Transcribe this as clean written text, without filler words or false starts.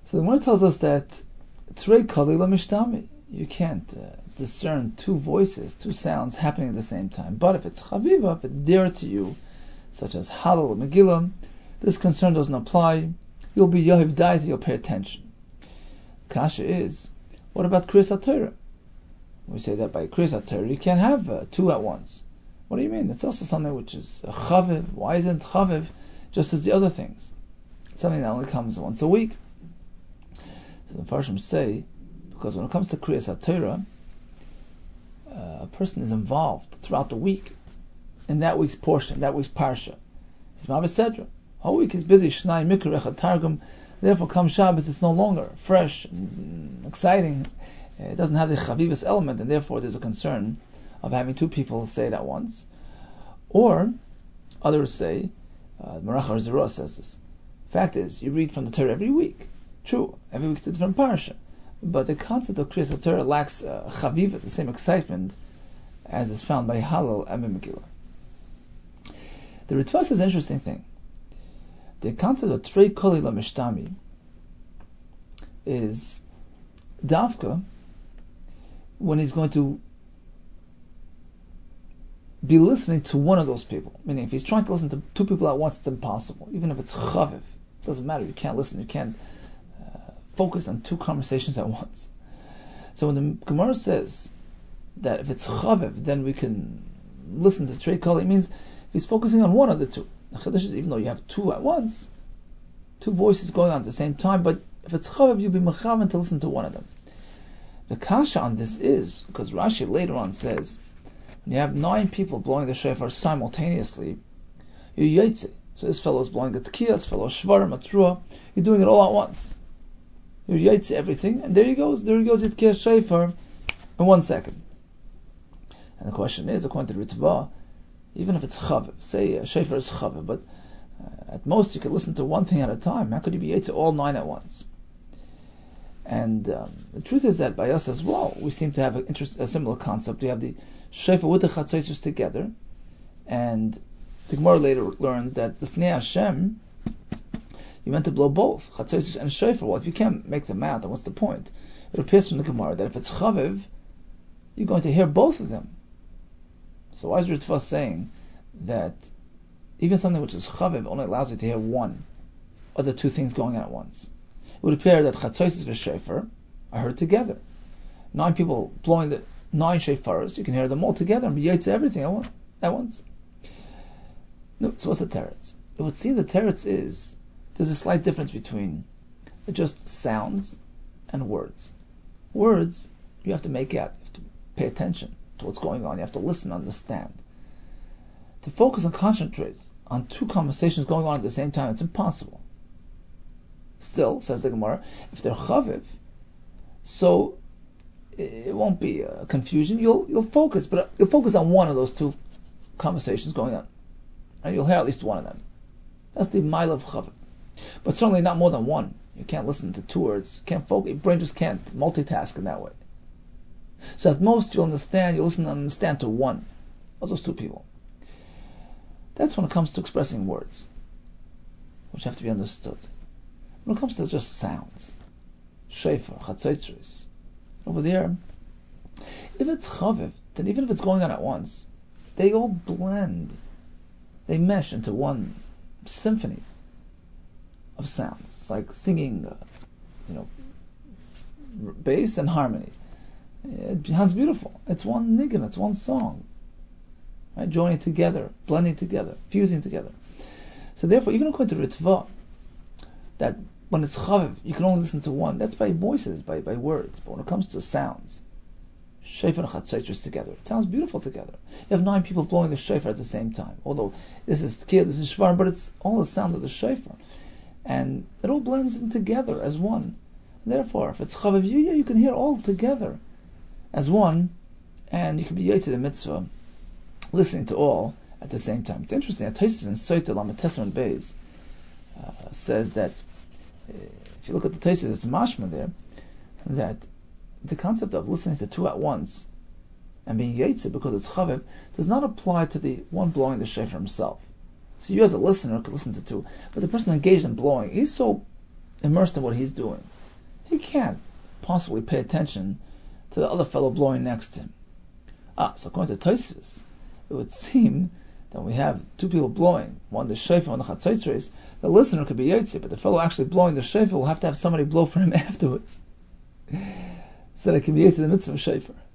So the Gemara tells us that Trei Kali Mishtami, you can't discern two voices, two sounds happening at the same time. But if it's Chaviva, if it's dear to you, such as Halal or Megillah, this concern doesn't apply. You'll be Yohiv Daita, you'll pay attention. Kasha is, what about Kriyas HaTorah? We say that by Kriyas HaTorah you can't have two at once. What do you mean? It's also something which is a Chaviv. Why isn't Chaviv just as the other things? It's something that only comes once a week. So the Farshim say, because when it comes to Kriyas HaTorah, a person is involved throughout the week in that week's portion, that week's parsha. He's Mavasedra. Whole week is busy. Shnai Mikra Echad Targum. Therefore, come Shabbos, it's no longer fresh, exciting. It doesn't have the Chavivas element, and therefore there's a concern of having two people say it at once. Or others say, Marachar Zerah says this. Fact is, you read from the Torah every week. True, every week it's a different parsha. But the concept of Kriyas HaTorah lacks Chavivas, the same excitement as is found by Halal and Megillah. The Ritva says an interesting thing. The concept of Trei Koli Mishtami is Davka when he's going to be listening to one of those people. Meaning, if he's trying to listen to two people at once, it's impossible. Even if it's Chaviv, it doesn't matter. You can't listen. You can't focus on two conversations at once. So when the Gemara says that if it's Chaviv, then we can listen to Trei Koli, it means if he's focusing on one of the two. Even though you have two at once, two voices going on at the same time, but if it's Chaviv, you'll be mechavan to listen to one of them. The kasha on this is, because Rashi later on says, when you have 9 people blowing the shofar simultaneously, you're yotze. So this fellow is blowing a tekiah, this fellow is shvarim, a trua, you're doing it all at once. You're yotze everything, and there he goes Yitkiyah shofar in 1 second. And the question is, according to Ritva, even if it's Chaviv, say shofar is Chaviv, but at most you could listen to one thing at a time. How could you be yotze all 9 at once? And the truth is that by us as well, we seem to have a similar concept. We have the shofar with the chatzaitos together, and the Gemara later learns that the Fnei Hashem, you meant to blow both chatzaitos and shofar. Well, if you can't make them out, then what's the point? It appears from the Gemara that if it's Chaviv, you're going to hear both of them. So why is Ritva saying that even something which is Chaviv only allows you to hear one of the two things going on at once? It would appear that chatzaitos and shofar are heard together. 9 people blowing the 9 shofaros, you can hear them all together and be yotze everything at once. No, so what's the teretz? It would seem the teretz is there's a slight difference between just sounds and words. Words, you have to make out, you have to pay attention to what's going on, you have to listen, understand. To focus and concentrate on 2 conversations going on at the same time, it's impossible. Still, says the Gemara, if they're Chaviv, so it won't be a confusion. You'll focus, but you'll focus on one of those 2 conversations going on, and you'll hear at least one of them. That's the mile of Chaviv, but certainly not more than one. You can't listen to 2 words. Can't focus. Your brain just can't multitask in that way. So at most you'll listen and understand to one of those 2 people. That's when it comes to expressing words, which have to be understood. When it comes to just sounds, shofar, chatzaitos, over there, if it's Chaviv, then even if it's going on at once, they all blend, they mesh into one symphony of sounds. It's like singing, bass and harmony. It sounds beautiful. It's one nigun, it's one song, right? Joining together, blending together, fusing together. So therefore, even according to Ritva, that when it's Chaviv, you can only listen to one. That's by voices, by words. But when it comes to sounds, shofar and chatzaitos together, it sounds beautiful together. You have 9 people blowing the shofar at the same time. Although this is tekiah, this is shvar, but it's all the sound of the shofar. And it all blends in together as one. And therefore, if it's Chaviv, you can hear all together as one, and you can be yotze the mitzvah, listening to all at the same time. It's interesting that Tosfos in Sotah Lamed Tesman Beis says that if you look at the Tosfos, it's mashma there, that the concept of listening to 2 at once and being yotze because it's Chaviv does not apply to the one blowing the shofar himself. So you as a listener could listen to two, but the person engaged in blowing, he's so immersed in what he's doing. he can't possibly pay attention to the other fellow blowing next to him. So according to Tosfos, it would seem that we have two people blowing, one the shofar, one the chatzotros. The listener could be yotze, but the fellow actually blowing the shofar will have to have somebody blow for him afterwards, so that it can be yotze the mitzvah of shofar.